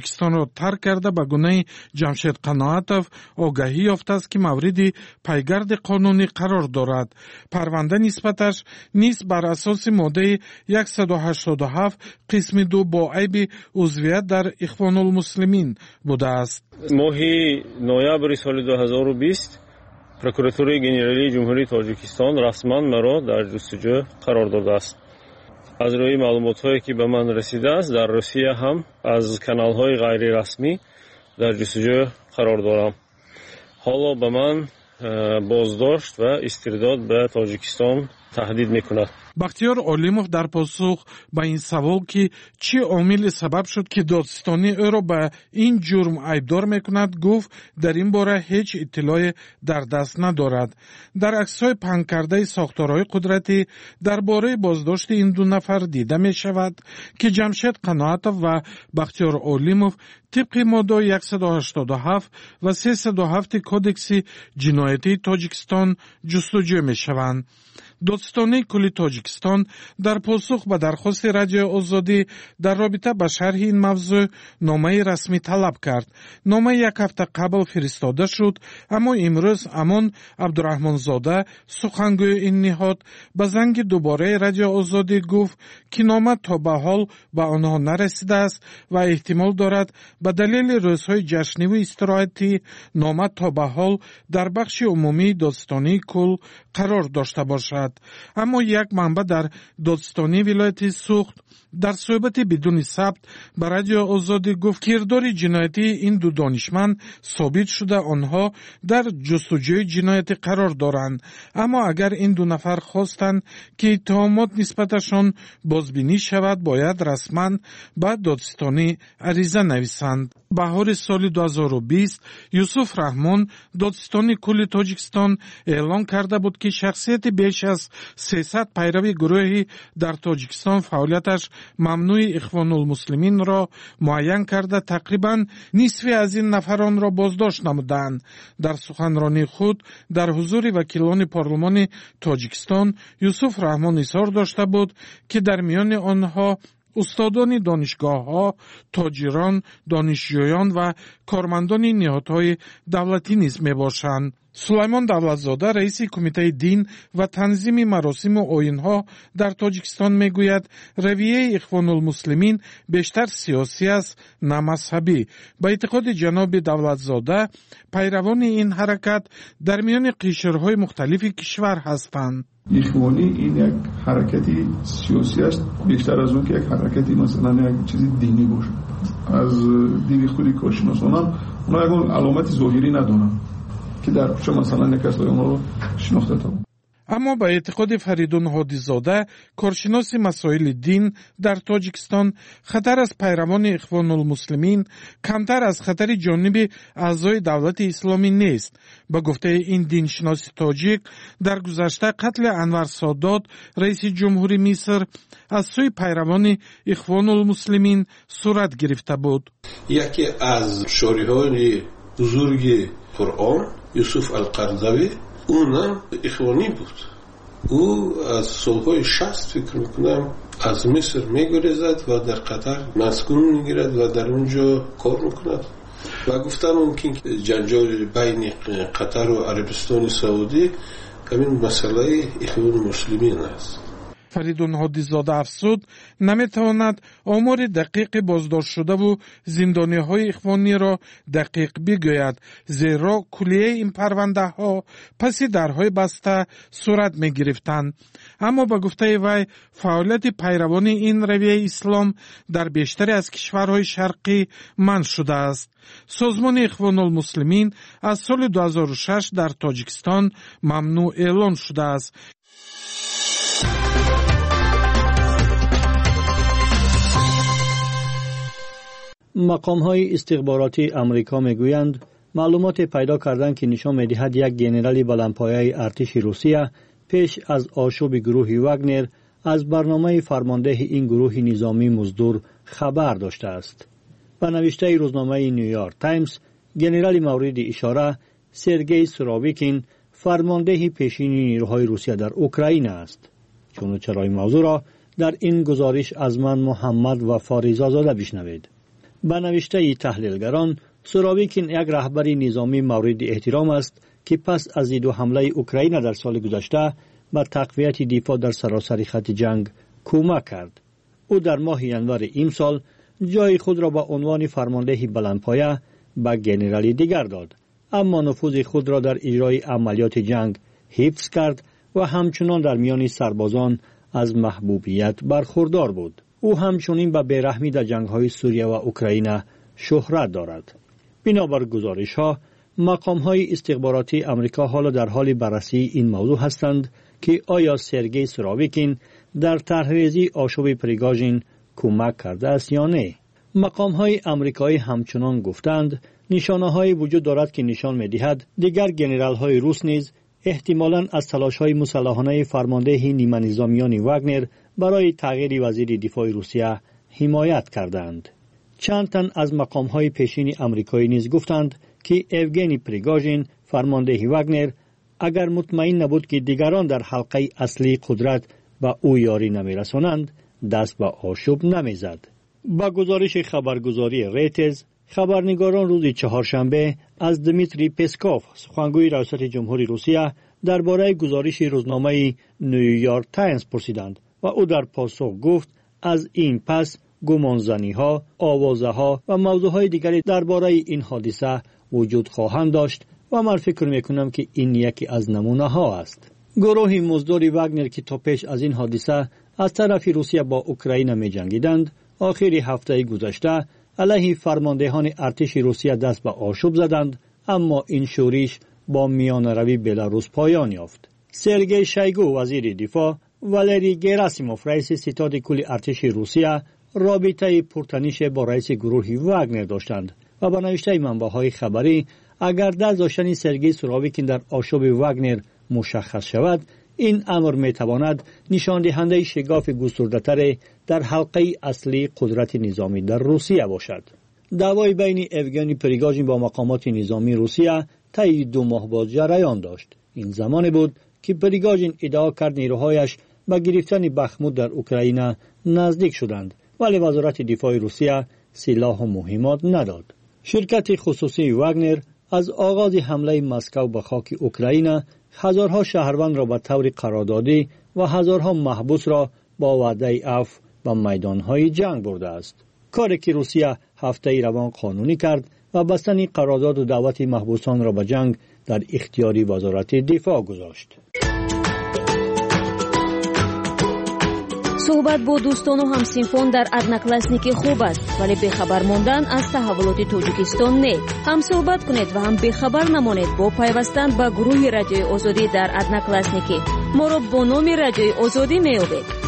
тоҷикистонро тарк карда ба гунаи ҷамшед қаноатов огаҳӣ ёфтааст ки мавриди пайгарди қонунӣ қарор дорад. парванда нисбаташ низ бар асоси моддаи 187 қисми 2 бо айби узвият дар ихвонулмуслимин будааст. моҳи ноябри соли 2020 прокуратураи генералии ҷумҳурии тоҷикистон расман маро дар ҷустуҷӯ қарор додааст. аз рӯи маълумотҳое ки ба ман расидааст, дар русия ҳам аз каналҳои ғайрирасмӣ дар ҷустуҷӯ қарор дорам. ҳоло ба ман боздошт ва истирдод ба Тоҷикистон таҳдид мекунад. бахтиёр олимов дар посух ба ин савол ки чӣ омиле сабаб шуд ки додистонӣ ӯро ба ин ҷурм айбдор мекунад, гуфт дар ин бора ҳеҷ иттилое дар даст надорад. дар аксҳои паҳнкардаи сохторҳои қудратӣ дар бораи боздошти ин ду нафар дида мешавад ки ҷамшед қаноатов ва бахтиёр олимов тибқи моддаи 187 ва 307 кодекси ҷиноятии Тоҷикистон ҷустуҷӯ мешаванд. додистонии кулли Тоҷикистон дар посух ба дархости Радиои Озодӣ дар робита ба шарҳи ин мавзӯъ номаи расмӣ талаб кард. нома як ҳафта қабл фиристода шуд, аммо имрӯз Амон Абдураҳмонзода, сухангӯи ин ниҳод, ба занги дубораи Радиои Озодӣ гуфт ки нома то ба ҳол ба онҳо нарасидааст ва эҳтимол дорад ба далели рӯзҳои ҷашниву истироҳатӣ нома то ба ҳол дар бахши умумии додистонии кул қарор дошта бошад. аммо як манба дар додистонии вилояти Суғд дар суҳбати бидуни сабт ба Радиои Озодӣ гуфт кирдори ҷиноятии ин ду донишманд собит шуда онҳо дар ҷустуҷӯи ҷиноятӣ қарор доранд. аммо агар ин ду нафар хостанд ки иттиҳомот нисбаташон бозбинӣ шавад, бояд расман ба додистонӣ ариза нависанд. баҳори соли 2020 Юсуф Раҳмон, додистони кулли Тоҷикистон, эълон карда буд ки шахсияти беш аз 300 пайрави гурӯҳи дар Тоҷикистон фаъолияташ мамнӯи Ихвонулмуслиминро муайян карда тақрибан нисфи аз ин нафаронро боздошт намуданд. дар суханронии худ дар ҳузури вакилони парлумони Тоҷикистон Юсуф Раҳмон изҳор дошта буд ки дар миёни онҳо устодони донишгоҳҳо, тоҷирон, донишҷӯён ва кормандони ниҳодҳои давлатӣ низ мебошанд. сулаймон давлатзода, раиси кумитаи дин ва танзими маросиму оинҳо дар Тоҷикистон мегӯяд, равияи Ихвонулмуслимин бештар сиёсӣ аст, на мазҳабӣ. ба эътиқоди ҷаноби Давлатзода, пайравони ин ҳаракат дар миёни қишрҳои мухталифи кишвар ҳастанд. ایخوانی این یک حرکتی سیاسی است بیشتر از اون که یک حرکتی مثلا یک چیزی دینی باشه. از دید خودی کارشناسانم اونا یک علامت ظاهری ندارن که در چه مثلا یک کسایی اونا رو شناخته تا. аммо ба эътиқоди Фаридун Ҳодизода, коршиноси масоили дин дар Тоҷикистон, хатар аз пайравони Ихвонулмуслимин камтар аз хатари ҷониби аъзои давлати исломӣ нест. ба гуфтаи ин диншиноси тоҷик, дар гузашта қатли Анвар Содод, раиси ҷумҳури Миср, аз сӯи пайравони Ихвонулмуслимин сурат гирифта буд. яке аз шориҳои бузурги Қуръон, Юсуф Алқардавӣ, اونم اخوانی بود. او از سالهای 60 فکر میکنم از مصر میگریزد و در قطر مسکون میگیرد و در اونجا کار میکند و گفتم ممکن جنجال بین قطر و عربستان سعودی همین مسئله اخوان مسلمین است. Фаридун Ҳодизода афзуд, наметавонад омори дақиқи боздоштшудаву зиндониҳои ихвониро дақиқ бигӯяд, зеро кулияи ин парвандаҳо паси дарҳои баста сурат мегирифтанд. аммо ба гуфтаи вай, фаъолияти пайравони ин равияи ислом дар бештаре аз кишварҳои шарқӣ манъ шудааст. созмони Ихвонулмуслимин аз соли 2006 дар Тоҷикистон мамнӯъ эълон шудааст. مقام‌های استخباراتی آمریکا میگویند معلومات پیدا کردند که نشان می‌دهد یک ژنرال بلندپایه ارتش روسیه پیش از آشوب گروه واگنر از برنامه فرمانده این گروه نظامی مزدور خبر داشته است. به نوشته روزنامه نیویورک تایمز، ژنرال مورد اشاره سرگئی سورویکین فرمانده پیشین نیروهای روسیه در اوکراین است. چنانچه موضوع را در این گزارش از من محمد و فاریزا زاده بشنوید. به نوشته تحلیلگران، سورویکین یک رهبر نظامی مورد احترام است که پس از دو حمله اوکراین در سال گذشته به تقویت دفاع در سراسر خط جنگ کمک کرد. او در ماه ژانویه امسال جای خود را به عنوان فرمانده بلندپایه به ژنرالی دیگر داد، اما نفوذ خود را در اجرای عملیات جنگ حفظ کرد و همچنان در میان سربازان از محبوبیت برخوردار بود. او همچنین به بیرحمی در جنگ‌های سوریه و اوکراین شهرت دارد. بنابر گزارش‌ها، مقام‌های استخباراتی آمریکا حالا در حال بررسی این موضوع هستند که آیا سرگئی سورویکین در طرح‌ریزی آشوب پریگاژین کمک کرده است یا نه. مقام‌های آمریکایی همچنان گفتند نشانه‌هایی وجود دارد که نشان می‌دهد دیگر ژنرال‌های روس نیز احتمالاً از تلاش‌های مسلحانه فرمانده نیمه نظامیان واگنر برای تغییر وزیر دفاع روسیه حمایت کردند. چند تن از مقام‌های پیشین آمریکایی نیز گفتند که یوگنی پریگاژین فرمانده واگنر اگر مطمئن نبود که دیگران در حلقه اصلی قدرت به او یاری نمی‌رسانند، دست به آشوب نمی‌زد. با گزارش خبرگزاری ریترز، خبرنگاران روز چهارشنبه از دمیتری پسکوف، سخنگوی ریاست جمهوری روسیه، درباره گزارش روزنامه نیویورک تایمز پرسیدند و او در پاسخ گفت از این پس گمانزنی‌ها، آوازه‌ها و موضوعهای دیگری درباره این حادثه وجود خواهند داشت و من فکر می‌کنم که این یکی از نمونه‌ها است. گروه مزدور واگنر که تا پیش از این حادثه از طرف روسیه با اوکراین می‌جنگیدند، آخر هفته گذشته علیه فرماندهان ارتش روسیه دست به آشوب زدند، اما این شورش با میانروی بلاروس پایان یافت. سرگئی شویگو وزیر دفاع، والری گراسیموف رئیس ستاد کل ارتش روسیه رابطه پرتنش با رئیس گروه واگنر داشتند و به نوشته منبع‌های خبری اگر دست داشتن سرگئی سورویکین در آشوب واگنر مشخص شود، این امر میتواند نشان دهنده شگاف گسترده‌تر در حلقه اصلی قدرت نظامی در روسیه باشد. دعوای بین یوگنی پریگاژین با مقامات نظامی روسیه طی 2 ماه باز جریان داشت. این زمان بود که پریگاژین ادعا کرد نیروهایش به گرفتن بخمود در اوکراین نزدیک شدند، ولی وزارت دفاع روسیه سلاح و مهمات نداد. شرکت خصوصی واگنر از آغاز حمله مسکو به خاک اوکراین هزارها شهروند را به طور قراردادی و هزارها محبوس را با وعده عفو به میدانهای جنگ برده است. کاری که روسیه هفته روان قانونی کرد و بستن قرارداد و دعوت محبوسان را به جنگ در اختیار وزارت دفاع گذاشت. صحبت با دوستان و همسنفان در ادناکلاسنیکی خوب است، ولی بخبر ماندن از تحولات تاجیکستان نه. هم صحبت کنید و هم بخبر نمانید با پیوستن به گروه رادیوی آزادی در ادناکلاسنیکی. ما را با نام رادیوی آزادی میابید.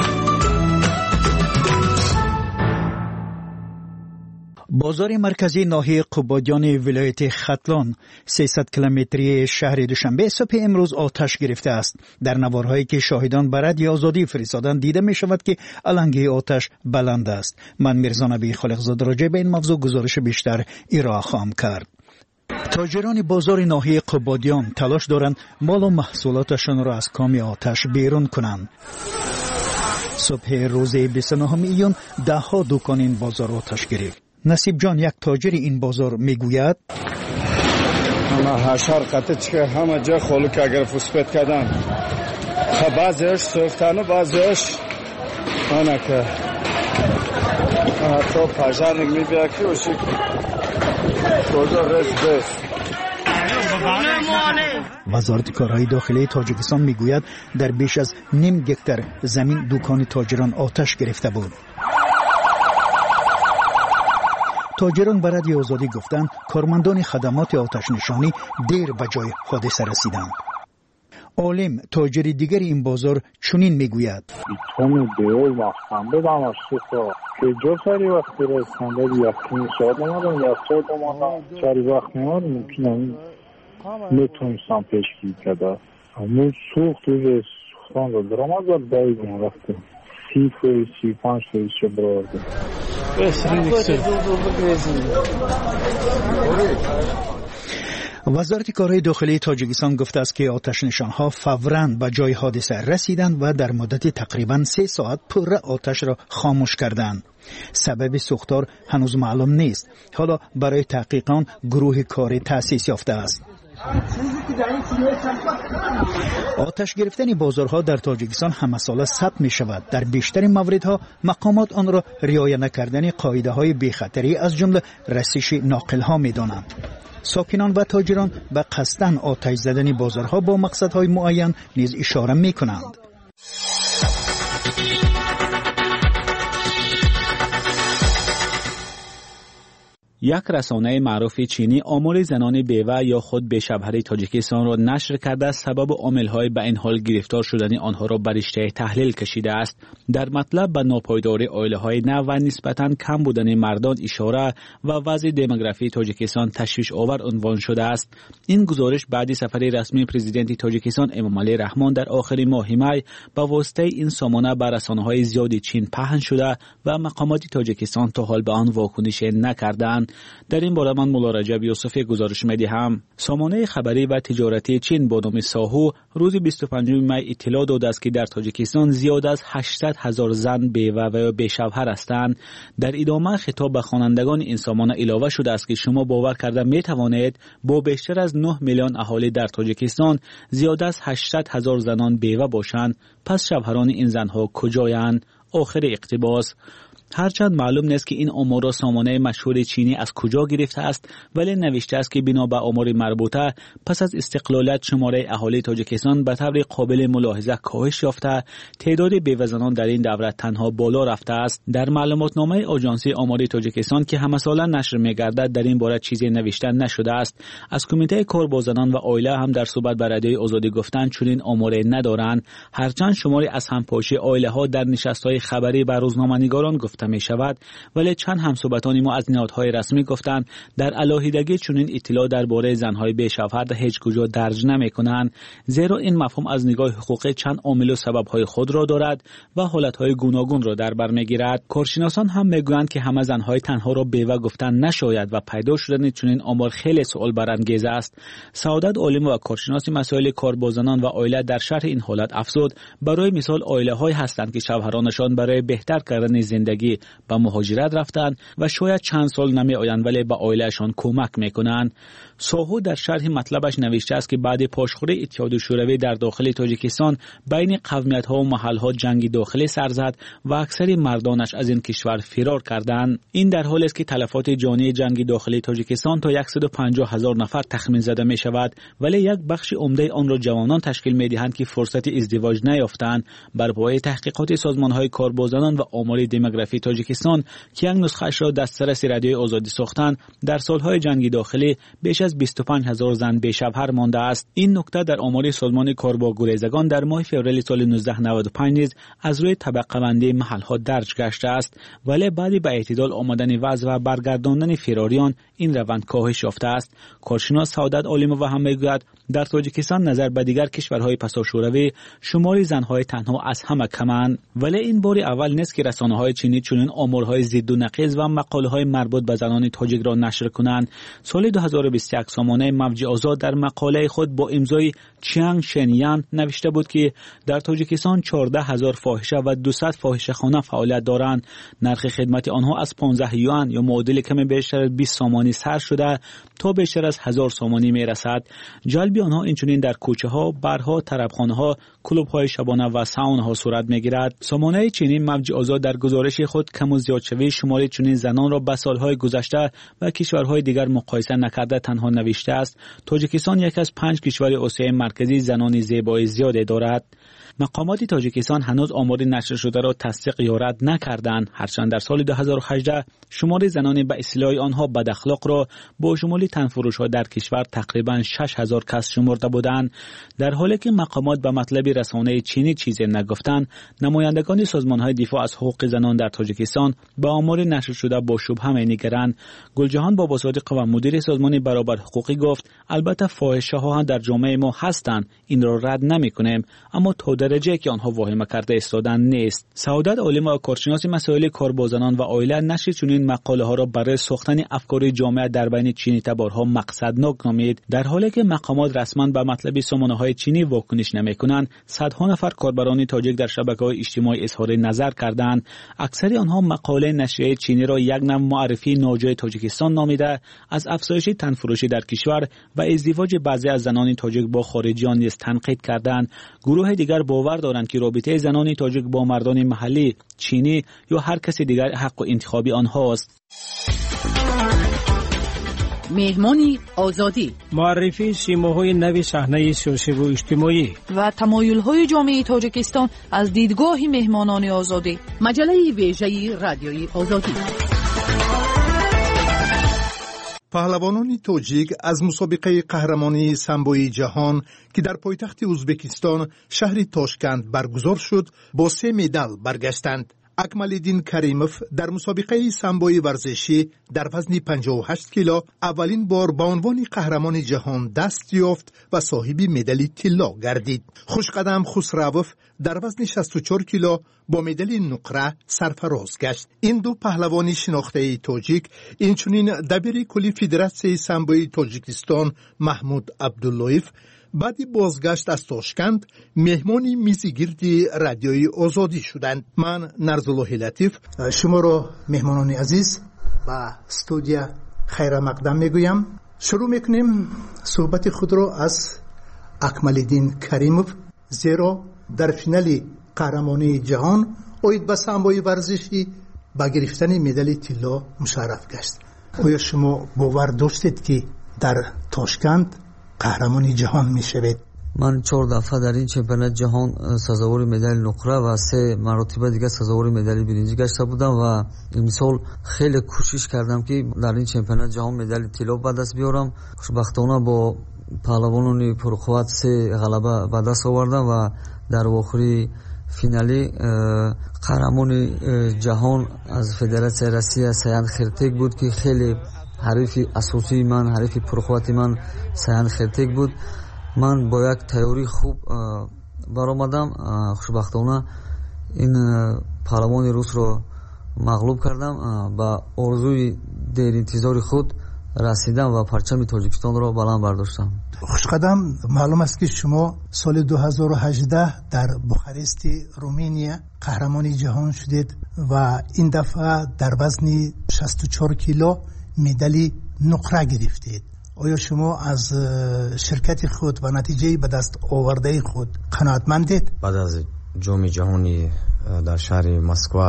بازار مرکزی ناحیه قبادیان ولایت ختلان 300 کیلومتری شهر دوشنبه صبح امروز آتش گرفته است. در نوارهایی که شاهدان به رادیو آزادی فرستادند دیده می شود که علنگه آتش بلند است. من میرزا نبی خالقزاد راجع به این موضوع گزارش بیشتر ارائه خواهم کرد. تاجران بازار ناحیه قبادیان تلاش دارند مال و محصولاتشان را از کام آتش بیرون کنند. صبح روز 29 ایون دهها دکان این بازار آتش گرفت. نصیب جان یک تاجر این بازار میگوید همه حشر قطع که همه جا خلق اگر فسفت کردن بعضیش سوختن و بعضیش آنه که حتی پجرنگ میبید که اوشی بازار رس بس. وزارت کارهای داخلی تاجیکستان میگوید در بیش از نیم گکتر زمین دکان تاجران آتش گرفته بود. تاجران به رادیو آزادی گفتند کارمندان خدمات آتش نشانی دیر به جای حادثه رسیدند. عالم تاجر دیگر این بازار چنین میگوید تون دیو وقتم بدم از تو که جو سری وقتی رسنده یکی ساعت اومدم یا ساعت اومدم سری وقت میمارم ممکنه نتونستم پیشگیری کرده همون سوخت روی سوختان رو درامد و دایگم رفتم 35 چه برارده وزارت کارهای داخلی تاجیکستان گفته است که آتش نشانها فوراً به جای حادثه رسیدند و در مدت تقریباً 3 ساعت پر آتش را خاموش کردند. سبب سوختار هنوز معلوم نیست. حالا برای تحقیقان گروه کاری تأسیس یافته است. آتش گرفتن بازارها در تاجیکستان همه ساله ثبت می شود. در بیشتر موردها مقامات آن را رعایت نکردن قاعده های بی‌خطری از جمله رسیش ناقل ها می دانند. ساکنان و تاجران به قصداً آتش زدن بازارها با مقصدهای معین نیز اشاره می کنند. یک رسانه معروف چینی آمار زنان بیوه یا خود بیشوهر تاجیکستان را نشر کرده سبب عامل‌های به این حال گرفتار شدن آنها را بر رشته تحلیل کشیده است. در مطلب به ناپایداری عائله‌های نو و نسبتاً کم بودن مردان اشاره و وضع دموگرافی تاجیکستان تشویش آور عنوان شده است. این گزارش بعد سفر رسمی پرزیدنت تاجیکستان امامعلی رحمان در آخر ماه می به واسطه این سامانه بر رسانه‌های زیاد چین پهن شده و مقامات تاجیکستان تا حال به آن واکنش نکردند. در این باره من مولا رجب یوسفی گزارش می‌دهم. سامانه خبری و تجارتی چین با نام ساهو روز 25 می اطلاع داده است که در تاجیکستان زیاد از 800,000 زن بیوه و بیشوهر هستند. در ادامه خطاب به خوانندگان این سامانه علاوه شده است که شما باور کرده می توانید با بیشتر از 9 میلیون اهالی در تاجیکستان زیاد از 800,000 زنان بیوه باشند. پس شوهران این زنها کجایند؟ آخر اقتباس. هرچند معلوم نیست که این آمار را سامانه مشهور چینی از کجا گرفته است، ولی نوشته است که بنا به آمار مربوطه پس از استقلالیت شماره اهالی تاجیکستان به طور قابل ملاحظه کاهش یافته، تعداد بیوه زنان در این دوره تنها بالا رفته است. در معلوماتنامه آژانس آماری تاجیکستان که همه ساله نشر می‌گردد در این باره چیزی نوشته نشده است. از کمیته کار با زنان و عائله هم در صحبت با رادیوی آزادی گفتند چنین آماری ندارند. هرچند شماری از همپاشی عائله‌ها در نشست‌های خبری با روزنامه‌نگاران گفته می شود، ولی چند همصحبتانی ما از نهادهای رسمی گفتند در علاهیدگی چنین اطلاع درباره زنهای بیشوهر هیچ کجا درج نمی کنند، زیرا این مفهوم از نگاه حقوقی چند عامل و سببهای خود را دارد و حالتهای گوناگون را در بر میگیرد. کارشناسان هم میگویند که همه زنهای تنها را بیوه گفتن نشاید و پیدا شدن چنین آمار خیلی سوال برانگیز است. سعادت عالم و کارشناس مسائل کار با زنان و عائله در شرح این حالت افزود برای مثال عائله‌های هستند که شوهرانشان برای بهتر کردن زندگی به مهاجرت رفتند و شاید چند سال نمی آیند ولی به عائلهشان کمک میکنند. ساهو در شرح مطلبش نوشته است که بعد پاشخوری اتحاد شوروی در داخل تاجیکستان بین قومیت‌ها و محل‌ها جنگی داخلی سر زد و اکثر مردانش از این کشور فرار کردند. این در حالی است که تلفات جانی جنگی داخلی تاجیکستان تا 150,000 نفر تخمین زده می شود، ولی یک بخش عمده آن را جوانان تشکیل می‌دهند که فرصت ازدواج نیافتند. بر پایه تحقیقات سازمان‌های کار با زنان و آمار دموگرافی تاجیکستان که یک نسخه‌اش را دسترس رادیوی آزادی ساختند، در سالهای جنگی داخلی بیش از 25,000 زن بیشوهر مانده است. این نکته در آمار سازمان کار با گریزگان در ماه فوریه سال 1995 نیز از روی طبقه بندی محل‌ها درج گشته است، ولی بعد به اعتدال آمدن وضع و برگرداندن فراریان این روند کاهش یافته است. کارشناس سعادت عالم و هم میگوید در تاجیکستان نظر به دیگر کشورهای پساشوروی شماری زنهای تنها از همه کمند، ولی این بار اول نیست که رسانه‌های چینی چنین آمارهای ضد و نقیض و مقاله‌های مربوط به زنان تاجیک را نشر کنند. سال 2021 سامانه موج آزاد در مقاله خود با امضای چیانگ شنیان نوشته بود که در تاجیکستان 14,000 فاحشه و 200 فاحشه‌خانه فعالیت دارند. نرخ خدمت آنها از 15 یوان یا معادل کمی بیشتر از 20 سامانی سر شده تا بیشتر از 1000 سامانی میرسد. جلب آنها اینچنین در کوچه‌ها، برها، طربخانه‌ها، کلوب‌های شبانه و ساوناها صورت می‌گیرد. سامانه چینی موج آزاد در گزارش خود کم و زیاد شوی شمار چنین زنان را به سال‌های گذشته و کشورهای دیگر مقایسه نکرده تنها نوشته است تاجیکستان یکی از 5 کشور آسیای مرکزی زنان زیبای زیادی دارد. مقامات تاجیکستان هنوز آمار نشر شده را تصدیق یا رد نکردند، هرچند در سال 2018 شمار زنان به اصطلاح آنها بد اخلاق را با شمول تنفروش‌ها در کشور تقریباً 6,000 کس شمرده بودند. در حالی که مقامات به مطلب رسانه چینی چیزی نگفتند، نمایندگان سازمان‌های دفاع از حقوق زنان در تاجیکستان به آمار نشر شده با شبهه می‌نگرند. گلجهان بابا صادق و مدیر سازمان برابر حقوقی گفت البته فاحشه‌ها در جامعه ما هستند، این را رد نمی‌کنیم، اما تا درجه که آنها واهمه کرده ایستادند نیست. سعادت عالم و کارشناس مسائل کار با زنان و عائله نشر چنین مقاله ها را برای ساختن افکار جامعه در بین چینی تبارها مقصدناک نامید. در حالی که مقامات رسما به مطلب سامانه های چینی واکنش نمی‌کنند، صدها نفر کاربران تاجیک در شبکه‌های اجتماعی اظهار نظر کردند. اکثر آنها مقاله نشریه چینی را یک نوع معرفی ناجای تاجیکستان نامیده، از افزایش تنفروشی در کشور و ازدواج بعضی از زنان تاجیک با خارجیان نیز تنقید کردند. گروه دیگر باور دارند که رابطه زنان تاجیک با مردان محلی، چینی یا هر کس دیگر حق و انتخابی آنهاست. مهمانی آزادی، معرفی سیماهای نوی صحنه سیاسی و اجتماعی و تمایل‌های جامعه تاجیکستان از دیدگاه مهمانان آزادی. مجله ویژه رادیوی آزادی. پهلوانان تاجیک از مسابقه قهرمانی سامبوی جهان که در پایتخت ازبکستان شهر تاشکند برگزار شد با 3 مدال برگشتند. اکمالدین کریموف در مسابقه سامبوی ورزشی در وزن 58 کیلو اولین بار به عنوان قهرمان جهان دست یافت و صاحب مدال طلا گردید. خوشقدم خسروف در وزن 64 کیلو با مدال نقره سرفراز گشت. این دو پهلوان شناخته تاجیک اینچنین دبیر کلی فدراسیون سامبوی تاجیکستان محمود عبداللهیف بعد بازگشت از تاشکند مهمانی میزگیردی رادیوی آزادی شدند. من نرزالله لطیف شما را مهمانان عزیز با استودیا خیر مقدم میگویم. شروع میکنیم صحبت خود را از اکمالدین کریموف، زیرا در فینال قهرمانی جهان اوید به سامبوی ورزشی با گرفتن مدال طلا مشرف گشت. آیا شما باور داشتید که در تاشکند قهرمانی جهان می شود؟ من 4 دفعه در این چمپیونات جهان سزاوار مدال نقره و 3 مرتبه دیگه سزاوار مدال برنزی گشته بودم و امسال خیلی کوشش کردم که در این چمپیونات جهان مدال طلا به دست بیارم. خوشبختانه با پهلوانان پرقوت 3 غلبه به دست آوردم و در آخری فینالی قهرمان جهان از فدراسیون روسیه سیان خرتیک بود که خیلی حریف اساسی من، حریف پرقوت من سیان خرتیک بود. من با یک تیاری خوب برآمدم. خوشبختانه این پهلوان روس رو مغلوب کردم. با آرزوی دیر انتظار خود رسیدم و پرچم تاجیکستان رو بلند برداشتم. خوشقدم، معلوم است که شما سال 2018 در بوخارست رومانیا قهرمان جهان شدید و این دفعه در وزن 64 کیلو مدال نقره گرفتید. آیا شما از شرکت خود و نتیجه به دست آورده خود قناعتمندید؟ بعد از جام جهانی در شهر مسکو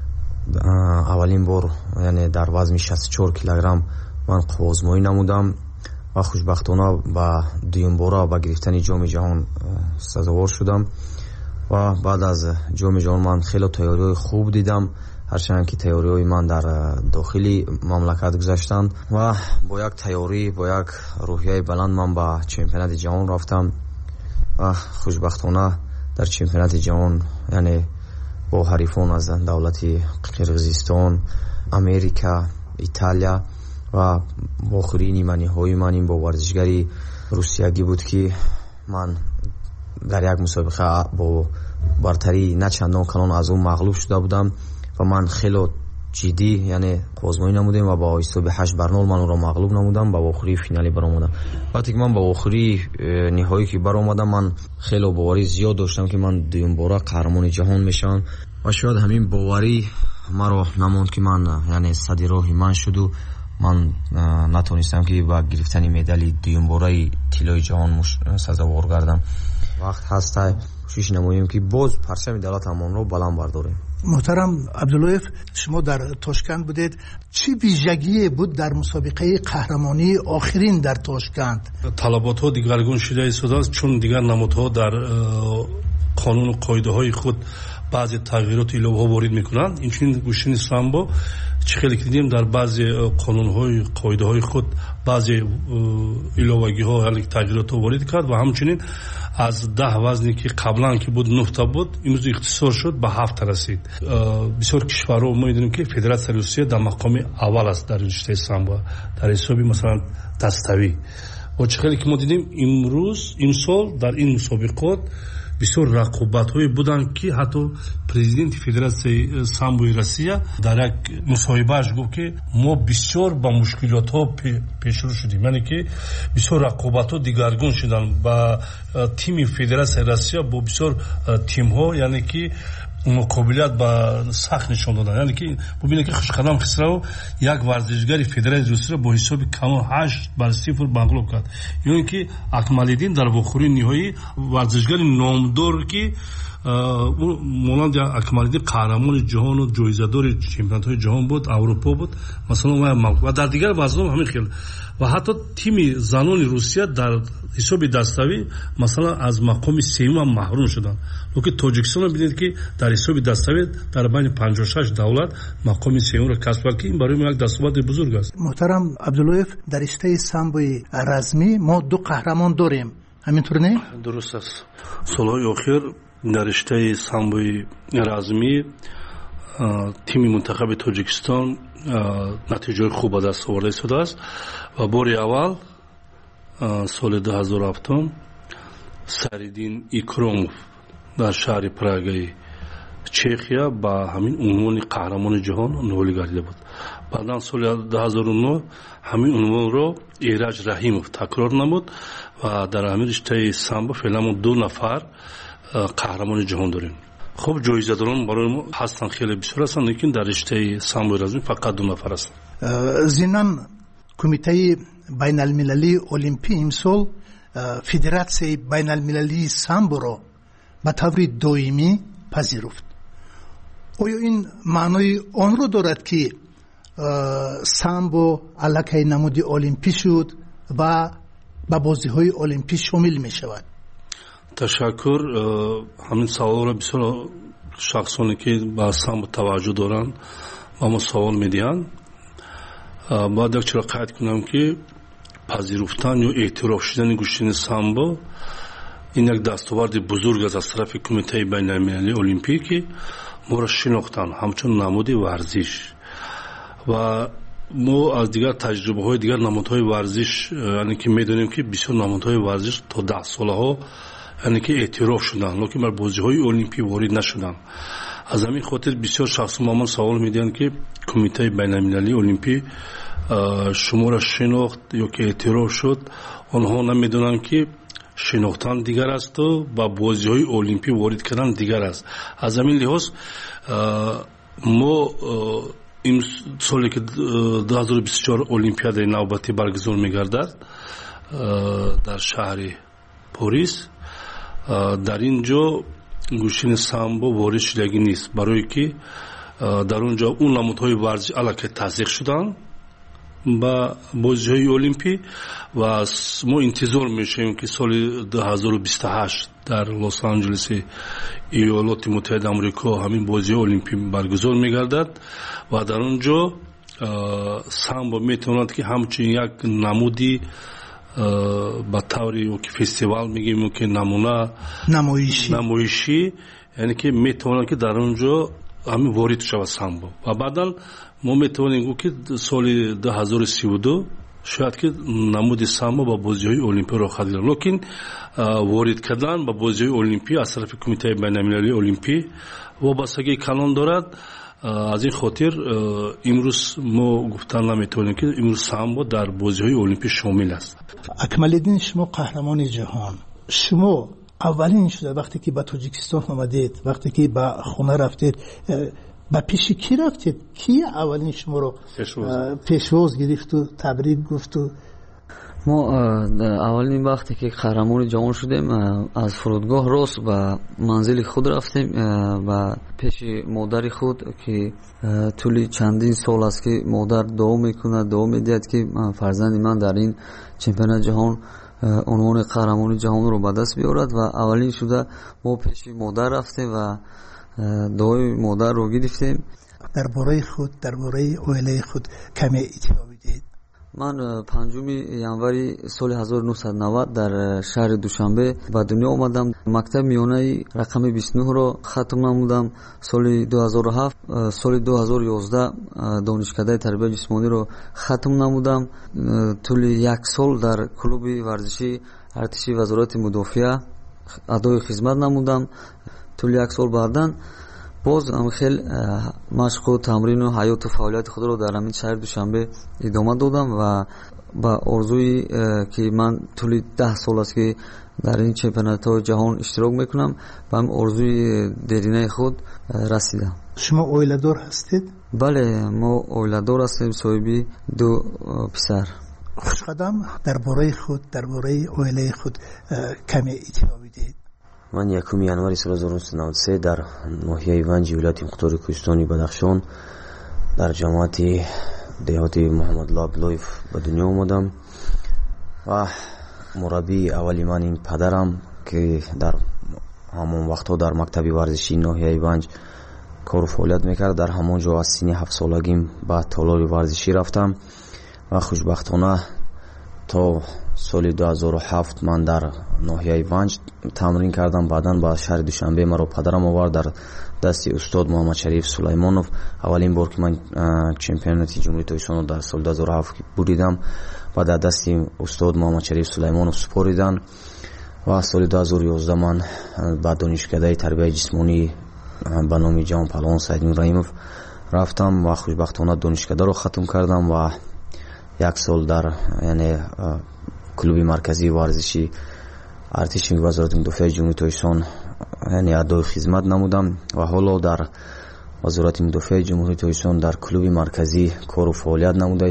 اولین بار یعنی در وزن 64 کیلوگرم من آزمایی نمودم و خوشبختانه با دوم بار با گرفتن جام جهان سزاوار شدم و بعد از جام جهان من خیلی تیاری خوب دیدم، هرچند که تیاری‌های من در داخلی مملکت گذشتند و با یک تیاری با یک روحیه بلند من به چمپیونات جهان رفتم و خوشبختانه در چمپیونات جهان یعنی با حریفان از دولت قرقیزستان، امریکا، ایتالیا و آخرین نیمه‌های من با ورزشگری روسیایی بود که من در یک مسابقه با برتری نه چندان کلان از اون مغلوب شده بودم و من خیلی جدی یعنی آزمایی نمودم و با حساب 8-0 من رو مغلوب نمودم. با آخری فینالی برآمدم. وقتی که من با آخری نهایی که برآمدم من خیلی باوری زیاد داشتم که من دوم بار قهرمان جهان میشم و شاید همین باوری مرا نموند که من یعنی صد راه من شد و من نتونستم که با گرفتن مدال دوم باره طلای جهان سزاوار گردم. وقت هست کوشش نماییم که باز پرچم دولتمان رو بلند برداریم. محترم عبداللهیف، شما در تاشکند بودید، چی ویژگی بود در مسابقه قهرمانی آخرین در تاشکند؟ طلبات ها دیگرگون شده ایستاده چون دیگر نمادها در قانون و قاعده های خود بعضی تغییرات ایلاوه ها وارد میکنند. اینچنین گوشین سامبو چه خیلی دیدیم در بعضی قانون های قاعده های خود بعضی ایلاوگی ها یعنی تغییرات ها وارد کرد و همچنین از 10 وزنی که قبلا که بود 9 تا بود امروز اختصار شد به 7 رسید. بسیار کشورها ما میدونیم که فدراسیون روسیه در مقام اول است در رشته سامبو در حسابی مثلا دستوی و چه خیلی که ما دیدیم امروز امسال در این مسابقات бисёр рақобатҳое буданд ки ҳатто президенти федератсияи самбои Россия дар як мусоҳибааш гуфт ки мо бисёр ба мушкилотҳо пешрӯ шудем, яъне ки бисёр рақобатҳо дигаргун шуданд ба тими федератсияи Россия бо бисёр тимҳо, яъне ки муқобилат ба сахт нишон додан. яъне ки бубинед ки Хушқадам Хисрао як варзишгари федератсияи Русия бо ҳисоби камон 8-0 мағлуб кард. ин ки Акмалиддин дар вохӯрии ниҳоӣ варзишгари номдор ки монанд Акмалиддин қаҳрамони ҷаҳону ҷоизадори чемпионатҳои ҷаҳон буд, Аврупо буд, масалан ва дар дигар вазнҳо ҳамин хел. ва ҳатто тими занони Русия дар ҳисоби даставӣ масалан аз мақоми сеюм маҳрум шуданд. локин Тоҷикистон бинед ки дар ҳисоби даставӣ дар байни 56 давлат мақоми сеюмро касб кард ки ин барои мо як дастоварди бузург аст. муҳтарам Абдуллоев, дар риштаи самбои размӣ мо ду қаҳрамон дорем, ҳаминтур не? дуруст аст. солҳои охир дар риштаи самбои размӣ тими мунтахаби Тоҷикистон натиҷаҳои хуб ба даст оварда истодааст ва бори аввал соли 2007 Сариддин Икромов дар шаҳри Прагаи Чехия ба ҳамин унвони қаҳрамони ҷаҳон ноил гардида буд. баъдан соли 2009 ҳамин унвонро Эраҷ Раҳимов такрор намуд ва дар ҳамин риштаи самбо феълан мо 2 нафар қаҳрамони ҷаҳон дорем. хуб ҷоизадорон барои мо ҳастанд, хеле бисёр ҳастанд, лекин дар риштаи самбои размӣ фақат 2 нафар ҳастанд. зинан кумитаи байналмилалии олимпӣ имсол федератсияи байналмилалии самборо ба таври доимӣ пазируфт. оё ин маънои онро дорад ки самбо аллакай намуди олимпӣ шуд ва ба бозиҳои олимпӣ шомил мешавад? ташаккур. ҳамин саволро бисёр шахсоне ки ба самбо таваҷҷӯҳ доранд ба мо савол медиҳанд. бояд якчора қайд кунам ки пазируфтан ё эътироф шудани гӯштани самбо ин як дастоварди бузург аст аз тарафи кумитаи байналмилалии олимпӣ ки моро шинохтанд ҳамчун намуди варзиш. ва мо аз дигар таҷрибаҳои дигар намудҳои варзиш яъне ки медонем ки бисёр намудҳои варзиш то 10 солаҳо яъне ки эътироф шуданд, локин бар бозиҳои олимпӣ ворид нашуданд. аз ҳамин хотир бисёр шахсон ба ман савол медиҳанд ки кумитаи байналмилалии олимпӣ шуморо шинохт ё ки эътироф шуд. онҳо намедонанд ки шинохтан дигар асту ба бозиҳои олимпӣ ворид кардан дигар аст. аз ҳамин лиҳоз мо ин соле ки 2024 олимпиадаи навбатӣ баргузор мегардад дар шаҳри Порис, дар ин ҷо гӯштани самбо ворид шудагӣ нест, барое ки дар он ҷо он намудҳои варзиш аллакай тасдиқ шуданд ба бозиҳои олимпӣ ва мо интизор мешавем ки соли 2028 дар Лос-Анҷелеси Иёлоти Муттаҳидаи Амрико ҳамин бозиҳои олимпӣ баргузор мегардад ва дар он ҷо самбо метавонад ки ҳамчун як намуди ба таври фестивал мегӯем ки намуна намоишӣ, яъне ки метавонад ки дар он ҷо ҳамин ворид шавад самбо. ва баъдан мо метавонем гӯ ки соли 2032 шояд ки намуди самбо ба бозиҳои олимпӣ рохат гирад. локин ворид кардан ба бозиҳои олимпӣ аз тарафи кумитаи байналмилалии олимпӣ вобастагии калон дорад. аз ин хотир имрӯз мо гуфтан наметавонем ки имрӯз самбо дар бозиҳои олимпӣ шомил аст. Акмалиддин, шумо қаҳрамони ҷаҳон, шумо аввалин шуда вақте ки ба Тоҷикистон омадед, вақте ки ба хона рафтед, ба пеши ки рафтед? ки аввалин шуморо пешвоз гирифту табрик гуфту? мо аввалин вақте ки қаҳрамони ҷаҳон шудем, аз фурудгоҳ рост ба манзили худ рафтем, ба пеши модари худ ки тӯли чандин сол аст ки модар дуо мекунад, дуо медиҳад ки фарзанди ман дар ин чемпионати ҷаҳон унвони қаҳрамони ҷаҳонро ба даст биёрад. ва аввалин шуда мо пеши модар рафтем ва дуои модарро гирифтем. дар бораи худ, дар бораи оилаи худ каме иттилоъ бидиҳед? ман 5 январи соли 1990 дар шаҳри Душанбе ба дунё омадам. мактаби миёнаи рақами 29-ро хатм намудам. соли 2007 соли 2011 донишкадаи тарбияи ҷисмониро хатм намудам. тӯли 1 сол дар клуби варзиши артиши вазорати мудофиа адои хизмат намудам тӯли 1 сол. баъдан боз хел машқу тамрину ҳаёту фаъолияти худро дар ҳамин шаҳри Душанбе идома додам ва ба орзуи ки ман тӯли 10 сол аст ки дар ин чемпионатҳои ҷаҳон иштирок мекунам, ба ҳамин орзуи деринаи худ расидам. шумо оиладор ҳастед? бале, мо оиладор ҳастем, соҳиби 2 писар. хушқадам, дар бораи худ, дар бораи оилаи худ каме иттилоъ бидиҳед. ман 1 январи соли 1993 дар ноҳияи Ванҷи вилояти Мухтори Кӯҳистони Бадахшон дар ҷамоати деҳоти Муҳаммадулло Абдуллоев ба дунё омадам ва мураббии аввали ман ин падарам ки дар ҳамон вақтҳо дар мактаби варзишии ноҳияи Ванҷ кору фаъолият мекард. дар ҳамон ҷо аз синни 7 солагим ба толори варзишӣ рафтам ва хушбахтона то соли 2007 ман дар ноҳияи Ванҷ тамрин кардам. баъдан ба шаҳри Душанбе маро падарам овард дар дасти устод Муҳаммадшариф Сулаймонов. аввалин бор ки ман чемпионати ҷумҳурии Тоҷикистонро дар соли 2007 буридам ва дар дасти устод Муҳаммадшариф Сулаймонов супоридан ва соли 2011 ман ба донишкадаи тарбияи ҷисмонӣ ба номи ҷавон паҳлавон Саидин Раимов рафтам ва хушбахтона донишкадаро хатм кардам ва 1 сол дар клуби марказии варзиши артиши вазорати мудофиаи ҷумҳурии Тоҷикистон адои хизмат намудам ва ҳоло дар вазорати мудофиаи ҷумҳурии Тоҷикистон дар клуби марказӣ кору фаъолият намуда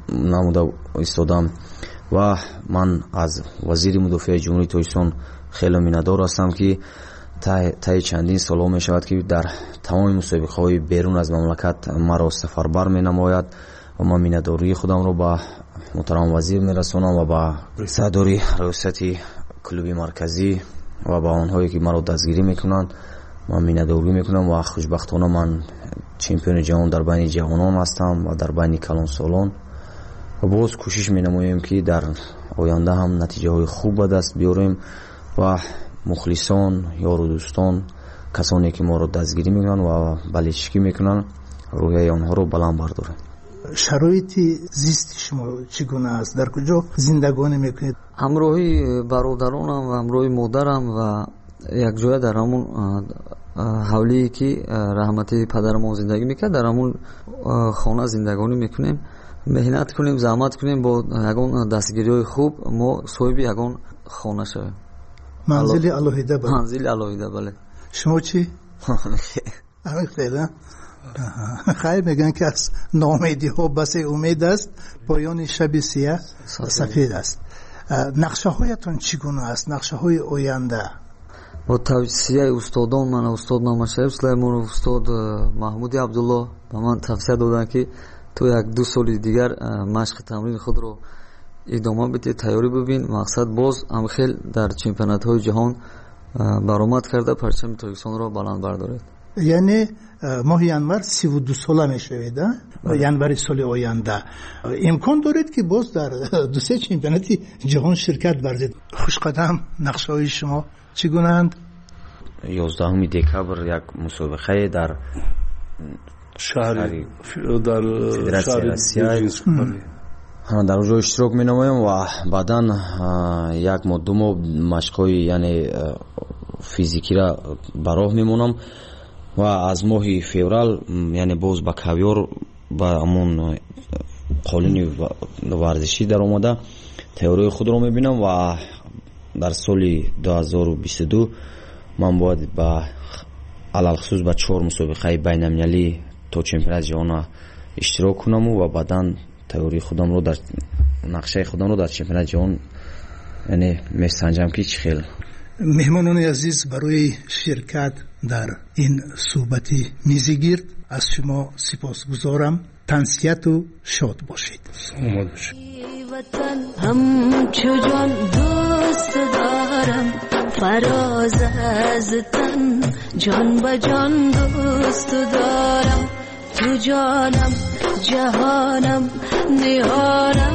истодам ва ман аз вазири мудофиаи ҷумҳурии Тоҷикистон хеле миннатдор ҳастам ки таи чандин солҳо мешавад ки дар тамоми мусобиқаҳои берун аз мамлакат маро сафарбар менамояд ва ман миннатдории худамро ба муҳтарам вазир мерасонам ва ба сардори раёсати клуби марказӣ ва ба онҳое ки маро дастгирӣ мекунанд ман миннатдорӣ мекунам ва хушбахтона ман чемпиони ҷаҳон дар байни ҷавонон ҳастам ва дар байни калонсолон ва боз кӯшиш менамоем ки дар оянда ҳам натиҷаҳои хуб ба даст биёрем ва мухлисон, ёру дӯстон, касоне ки моро дастгирӣ мекунанд ва баличкӣ мекунанд, рӯҳияи онҳоро баланд бардорем. шароити зисти шумо чӣ гуна аст? дар куҷо зиндагонӣ мекунед? ҳамроҳи бародаронам ва ҳамроҳи модарам ва якҷоя дар ҳамон ҳавлие ки раҳмати падарамон зиндагӣ мекард дар ҳамон хона зиндагонӣ мекунем. меҳнат кунем, заҳмат кунем, бо ягон дастгириҳои хуб мо соҳиби ягон хона шавем. манзили алоҳида? манзили алоҳида, бале. шумо чӣ? хайр, мегӯянд ки аз ноумедиҳо басе умед аст, поёни шаби сия сафед аст. нақшаҳоятон чӣ гуна аст? нақшаҳои оянда? бо тавсияи устодон, ман устод Муҳаммадшариф Сулаймонов, устод Маҳмуди Абдулло ба ман тавсия доданд ки ту 1-2 соли дигар машқи тамрини худро идома бидӣ, тайёрӣ бубин, мақсад боз амхел дар чемпионатҳои ҷаҳон баромад карда парчами Тоҷикистонро баланд бардоред. яъне моҳи январ 32 сола мешавед? январи соли оянда имкон доред ки боз дар 2-3 чемпионати ҷаҳон ширкат варзед? хушқадам, нақшаҳои шумо чӣ гунаанд? 11 декабр як мусобиқае дар шаҳри федератсияи Россия дар онҷо иштирок менамоем ва баъдан 1 моҳ 2 моҳ машқҳои физикира ба роҳ мемонам ва аз моҳи феврал боз ба кавёр ба амон қонуни варзишӣ даромада тайёрии худро мебинам ва дар соли 2022 ман бояд ба алалхусус ба 4 мусобиқаи байналмилалӣ то чемпионати ҷаҳон иштирок кунам ва баъдан тайёрии худамро дар нақшаи худамро дар чемпионати ҷаҳон месанҷам ки чӣ хел. меҳмонони азиз, барои ширкат дар ин суҳбати мизигирд аз шумо сипосгузорам. тансияту шод бошед. ҳамчу ҷон дӯст дорам, фароз аз тан ҷон ба ҷон дӯст дорам. تو جانم جهانم نیارم